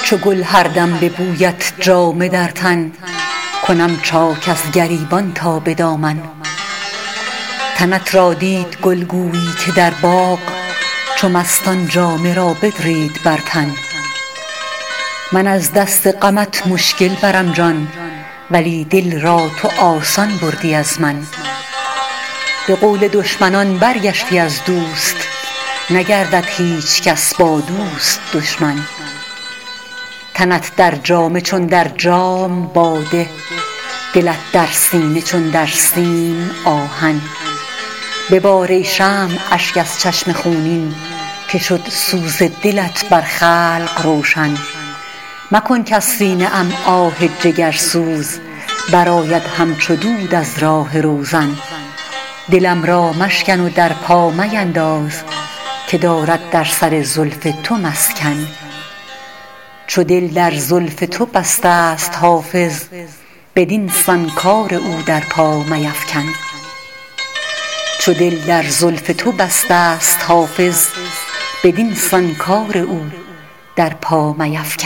چو گل هر دم به بویت جامه در تن، کنم چاک از گریبان تا به دامن. تنت را دید گلگویی که در باغ، چو مستان جامه را بدرید بر تن. من از دست غمت مشکل برم جان، ولی دل را تو آسان بردی از من. به قول دشمنان برگشتی از دوست، نگردد هیچ کس با دوست دشمن. تنت در جامه چون در جام باده، دلت در سینه چون در سیم آهن. ببار ای شمع اشک از چشم خونین، که شد سوز دلت بر خلق روشن. مکن کز سینه ام آه جگرسوز، برآید همچو دود از راه روزن. دلم را مشکن و در پا مینداز، که دارد در سر زلف تو مسکن. چو دل در زلف تو بسته است حافظ، بدین سان کار او در پا میفکن. چو دل در زلف تو بسته است حافظ، بدین سان کار او در پا میفکن.